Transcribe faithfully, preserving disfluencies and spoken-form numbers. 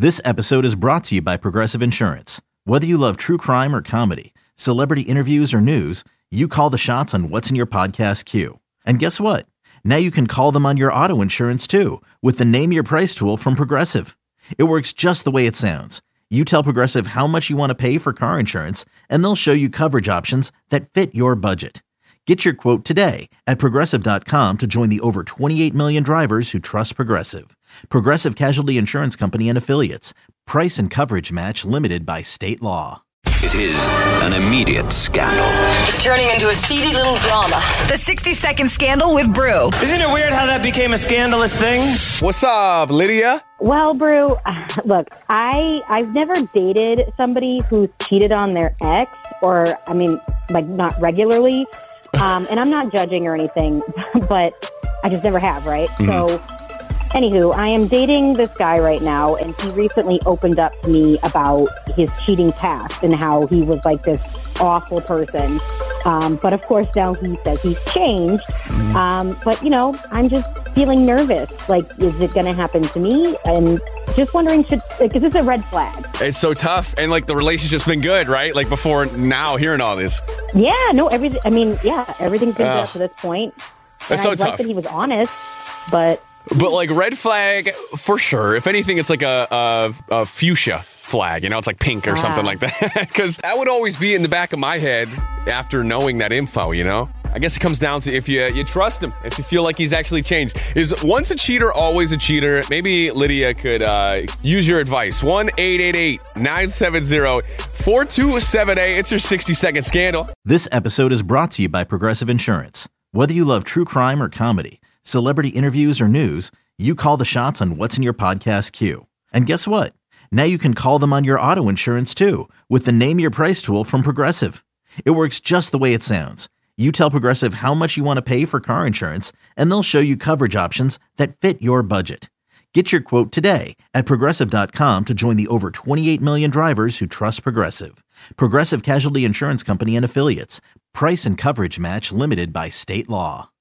This episode is brought to you by Progressive Insurance. Whether you love true crime or comedy, celebrity interviews or news, you call the shots on what's in your podcast queue. And guess what? Now you can call them on your auto insurance too with the Name Your Price tool from Progressive. It works just the way it sounds. You tell Progressive how much you want to pay for car insurance, and they'll show you coverage options that fit your budget. Get your quote today at Progressive dot com to join the over twenty-eight million drivers who trust Progressive. Progressive Casualty Insurance Company and Affiliates. Price and coverage match limited by state law. It is an immediate scandal. It's turning into a seedy little drama. The sixty second Scandal with Brew. Isn't it weird how that became a scandalous thing? What's up, Lydia? Well, Brew, look, I, I've never dated somebody who's cheated on their ex, or, I mean, like, not regularly. Um, and I'm not judging or anything, but I just never have, right? Mm-hmm. So, anywho, I am dating this guy right now, and he recently opened up to me about his cheating past and how he was like this awful person. Um, but of course, now he says he's changed. Mm-hmm. Um, but, you know, I'm just feeling nervous. Like, is it going to happen to me? And just wondering, should, like, is this a red flag? It's so tough. And, like, the relationship's been good, right? Like, before now, hearing all this. Yeah, no, everything, I mean, yeah, everything's been good up to this point. That's so I tough. like that he was honest, but... But, like, red flag, for sure. If anything, it's like a, a, a fuchsia flag, you know? It's like pink or ah. something like that. Because that would always be in the back of my head after knowing that info, you know? I guess it comes down to if you you trust him, if you feel like he's actually changed. Is once a cheater, always a cheater? Maybe Lydia could uh, use your advice. one eight eight eight nine seven zero four two seven eight. It's your sixty second Scandal. This episode is brought to you by Progressive Insurance. Whether you love true crime or comedy, celebrity interviews or news, you call the shots on what's in your podcast queue. And guess what? Now you can call them on your auto insurance too with the Name Your Price tool from Progressive. It works just the way it sounds. You tell Progressive how much you want to pay for car insurance, and they'll show you coverage options that fit your budget. Get your quote today at Progressive dot com to join the over twenty-eight million drivers who trust Progressive. Progressive Casualty Insurance Company and Affiliates. Price and coverage match limited by state law.